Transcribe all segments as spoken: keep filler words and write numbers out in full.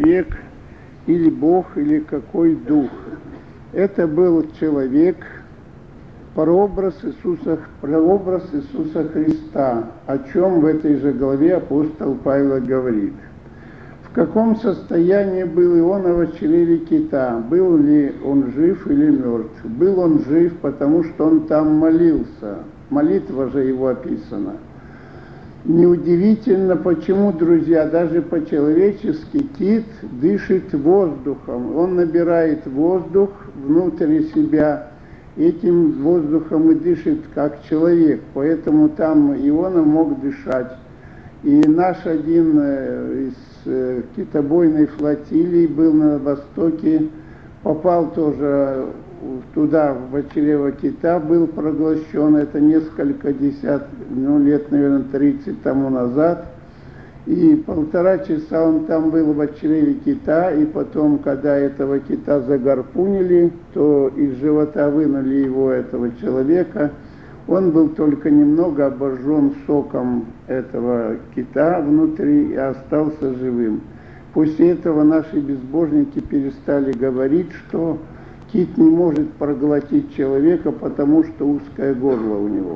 человек, или Бог, или какой дух. Это был человек, прообраз Иисуса, прообраз Иисуса Христа, о чем в этой же главе апостол Павел говорит. В каком состоянии был Иона в чреве кита? Был ли он жив или мертв? Был он жив, потому что он там молился. Молитва же его описана. Неудивительно, почему, друзья, даже по-человечески кит дышит воздухом. Он набирает воздух внутрь себя, этим воздухом и дышит как человек. Поэтому там Иона мог дышать. И наш один из китобойной флотилии был на востоке, попал тоже туда, в чрево кита, был проглощен, это несколько десят, ну, лет, наверное, тридцать тому назад. И полтора часа он там был в чреве кита, и потом, когда этого кита загарпунили, то из живота вынули его, этого человека. Он был только немного обожжен соком этого кита внутри и остался живым. После этого наши безбожники перестали говорить, что кит не может проглотить человека, потому что узкое горло у него.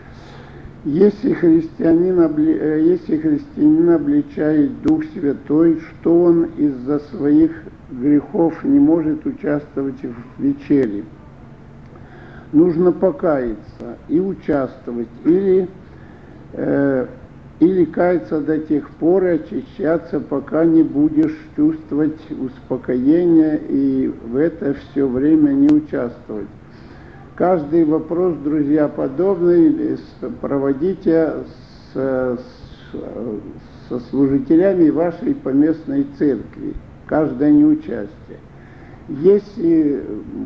Если христианин, если христианин обличает Дух Святой, что он из-за своих грехов не может участвовать в вечере? Нужно покаяться и участвовать, или, э, или каяться до тех пор и очищаться, пока не будешь чувствовать успокоение и в это все время не участвовать. Каждый вопрос, друзья, подобный проводите с, с, со служителями вашей поместной церкви, каждое неучастие. Если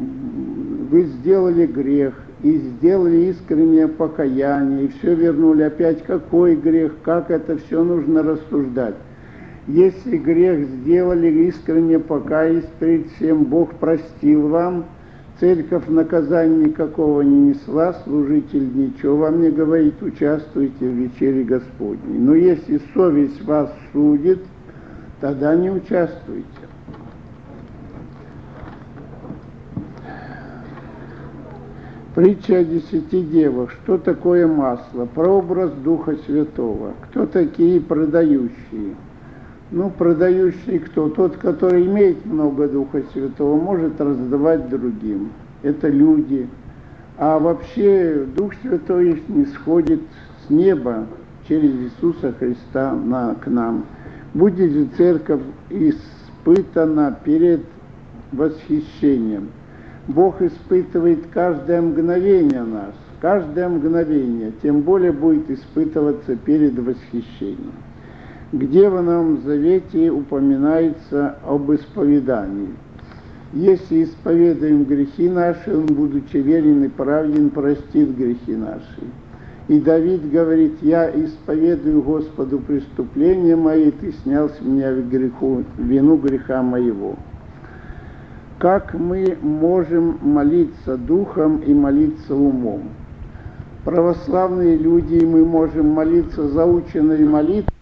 вы сделали грех и сделали искреннее покаяние, и все вернули опять, какой грех, как это все нужно рассуждать. Если грех сделали, искренне покаялись перед всем, Бог простил вам, церковь наказания никакого не несла, служитель ничего вам не говорит, участвуйте в вечере Господней. Но если совесть вас судит, тогда не участвуйте. Притча о десяти девах. Что такое масло? Прообраз Духа Святого. Кто такие продающие? Ну, продающий кто? Тот, который имеет много Духа Святого, может раздавать другим. Это люди. А вообще Дух Святой не сходит с неба через Иисуса Христа на, к нам. Будет же церковь испытана перед восхищением. Бог испытывает каждое мгновение нас, каждое мгновение, тем более будет испытываться перед восхищением. Где в Новом Завете упоминается об исповедании? Если исповедуем грехи наши, Он, будучи верен и праведен, простит грехи наши. И Давид говорит: «Я исповедую Господу преступления мои, Ты снял с меня греху, вину греха моего». Как мы можем молиться духом и молиться умом? Православные люди, мы можем молиться заученной молитвой,